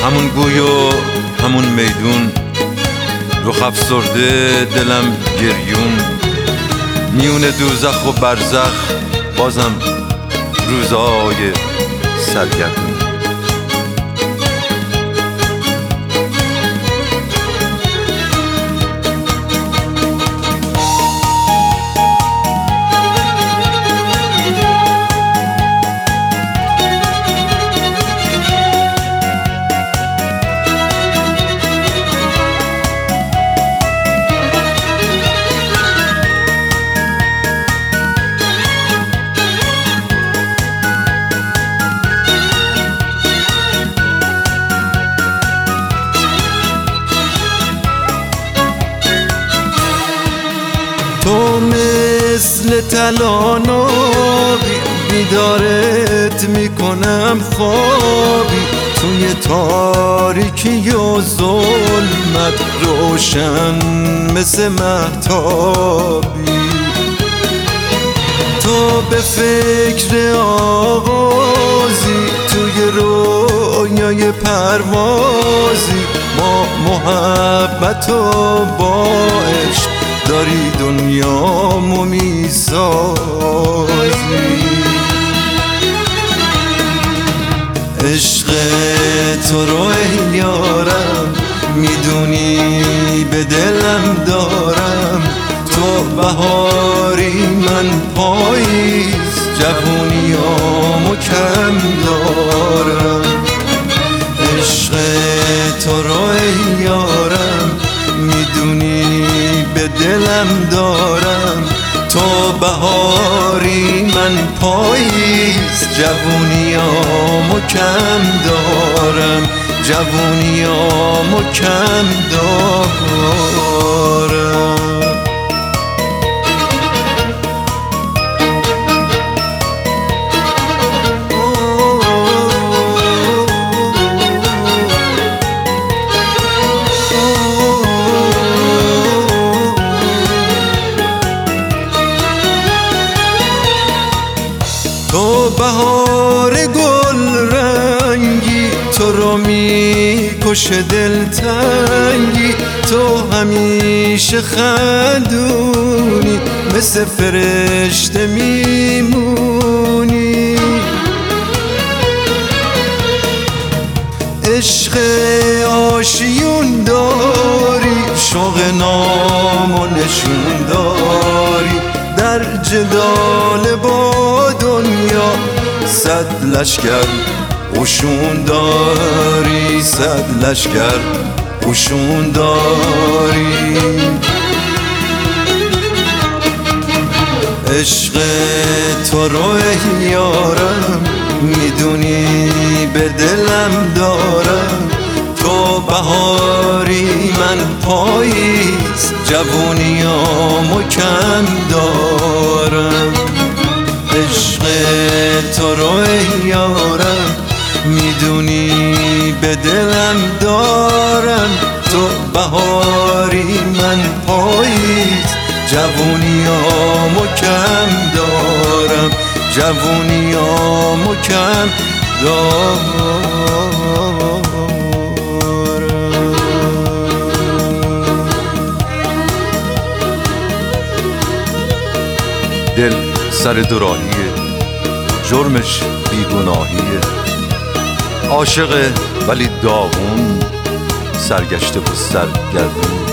همون گوی و همون میدون، رخ افسرده دلم گریون، میون دوزخ و برزخ بازم روزای سرگردون. تو مثل تلانابی بیدارت میکنم خوابی، توی تاریکی و ظلمت روشن مثل مهتابی. تو به فکر آغازی، توی رویای پروازی، ما محبت و با عشق داری دنیامو میسازی. عشق تو رو ای یارم میدونی به دلم دارم، تو بهاری من پاییز، جوونیامو کم دارم. عشق تو رو ای یارم میدونی به دلم دارم، تو بهاری من پاییز، جوونیامو کم دارم، جوونیامو کم دارم. تو بهار گل رنگی، تو رو میکشه دلتنگی، تو همیشه خندونی، مثل فرشته میمونی. عشق آشیون داری، شوق نام و نشون داری، در جدال با دنیا صد لشکر قشون داری، صد لشکر قشون داری. عشق تو رو ای یارم میدونی به دلم دارم، تو بهاری من پاییز، جوونیامو کم دارم. عشق تو رو ای یارم میدونی به دلم دارم، تو بهاری من پاییز، جوونیامو کم دارم، جوونیامو کم دارم. دل سر دوراهیه، جرمش بیگناهیه، عاشق ولی داغون، سرگشته و سرگردون.